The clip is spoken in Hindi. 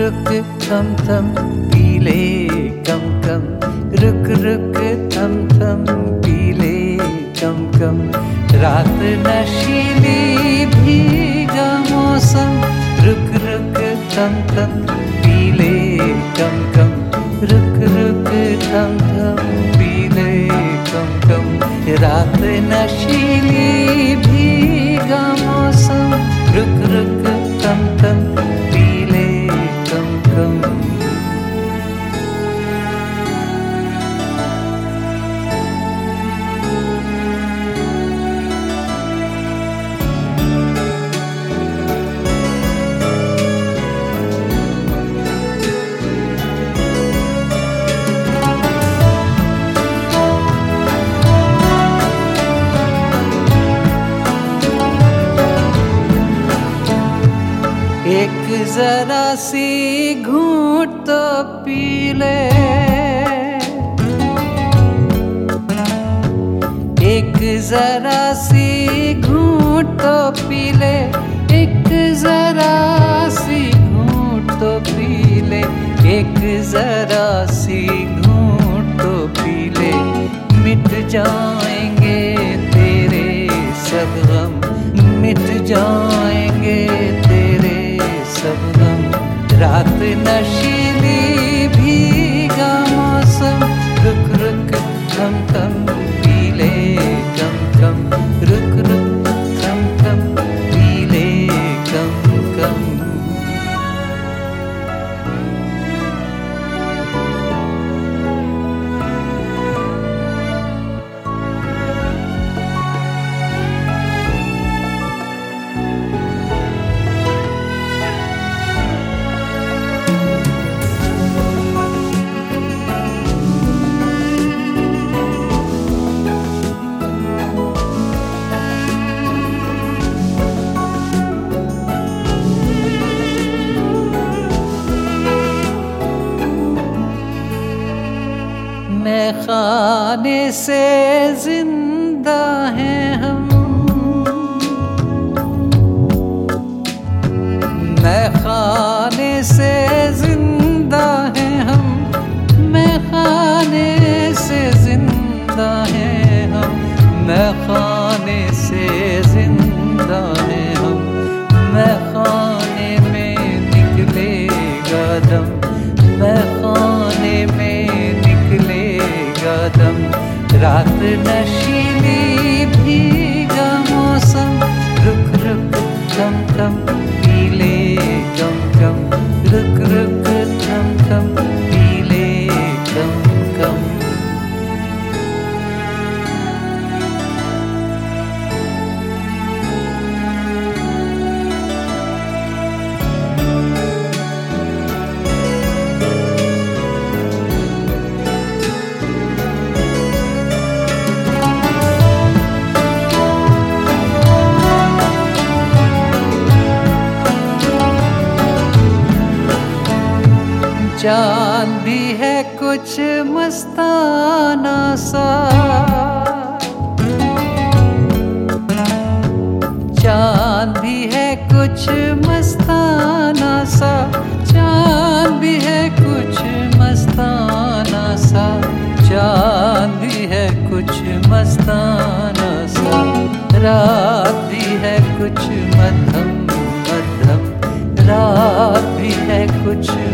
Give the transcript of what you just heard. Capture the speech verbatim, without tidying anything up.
रुक थम थम पीले कम कम, रुक रुक थम थम पीले कम कम। रात नशीली भीगा मौसम, रुक रुक थम थम पीले कम कम, रुक रुक थम थम पीले कम कम। रात नशीली भीगा मौसम, रुक रुक थम थम पीले कम कम। एक जरा सी घूंट तो पी ले, एक जरा सी घूंट तो पी ले, एक जरा सी घूंट तो पी ले, एक जरा सी घूंट तो पी ले। मिट जाएंगे तेरे सब गम, मिट जाएंगे तेरे सब गम। रात नशीली भीगा मौसम, रुक रुक थम थम पीले कम कम, रुक रुक थम थम पीले कम कम। मैं खाने से जिंदा हैं हम, मैं खाने से जिंदा हैं हम, मैं खाने से जिंदा हैं हम, मैं खाने से जिंदा हैं हम। मैं खाने में निकलेगा दम, मैं खाने में दम। रात नशीली भीगा मौसम, रुक रुक थम थम पीले कम कम, रुक रुक थम थम पीले कम कम। चांद भी है कुछ मस्ताना सा, चांद भी है कुछ मस्ताना सा, चांद भी है कुछ मस्ताना सा, चांद भी है कुछ मस्ताना सा। रात भी है कुछ मध्यम मध्यम, रात भी है कुछ